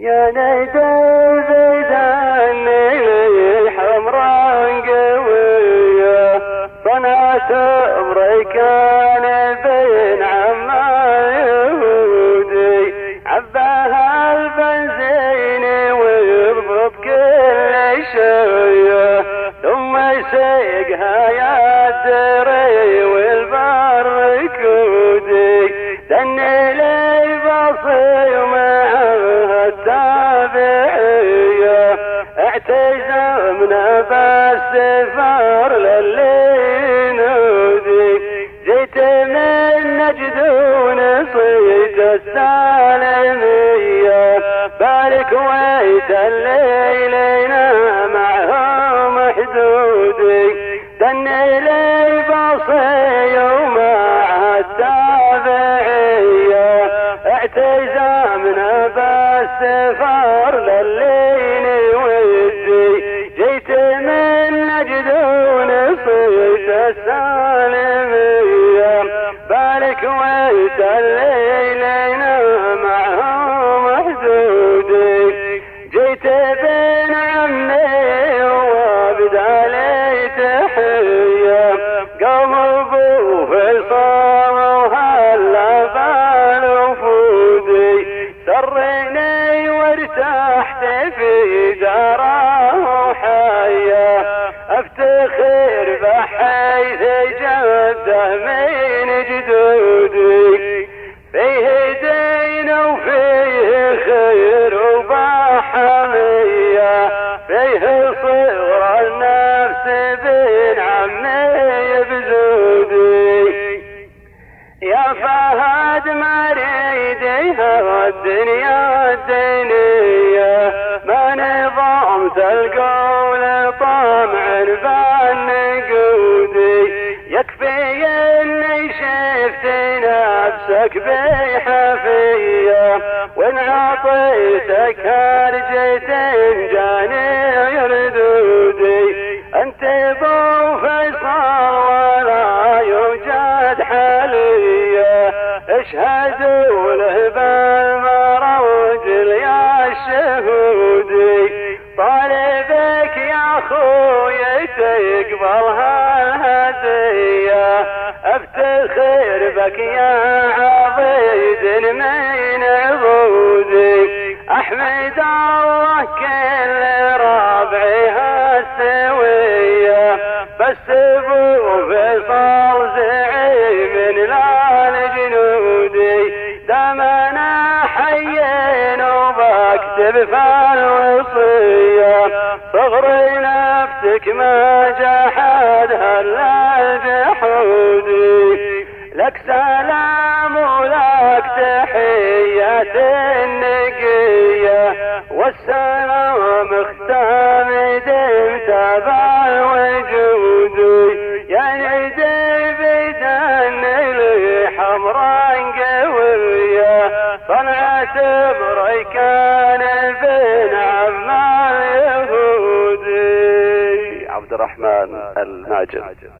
يا نيدي بدني حمراء قوية صنعت امريكان بين عما يهودي عباها البنزين ويضبط كل شيء ثم يسيقها يا الدري والبر كودي دني لي بصي ومعها التابعية اعتزمنا بالسفر للي نودي جيت من نجد ونصيت السالمية بالكويت الليلنا معهم حدودي دني لي بصي ومعها التابعية اعتزامنا بالسفر للين ودي جيت من نجد ونصيت السالمية بالكويت الليلنا معهم حدودي جيت بن عمي وبدالي تحية قوم ابو فيصل وهلا بالوفودي سرني وارتحت في داره حية افتخر بحيث جده من جدودي فيه دين وفيه خير وبحمية فيه صغر النفس بن عمي بزودي يا فهد مريديها والدنيا الدينية ما نظمت القول طمع بالنقودي يكفي اني شفت نفسك بحفية وان عطيتك هرجة جاني ردودي انت ابو فيصل ولا يوجد حالية اشهدوا له بالمروج يا الشهودي طالبك يا اخوي تقبل هالهدية افتخر بك يا عضيد من عضودي احمد الله كل ربعها السوية بس ابو فيصل زعيم لا الجنودي دامنا حيين وبكتب فالوصية صغر نفسك ما جحد هلا الجحودي لك سلام ولك تحية النقية والسلام اختام دمت بالوجودي يا نجدي بدني لي حمراء قوية صنعت بريكان بن عما اليهودي. عبد الرحمن الماجد.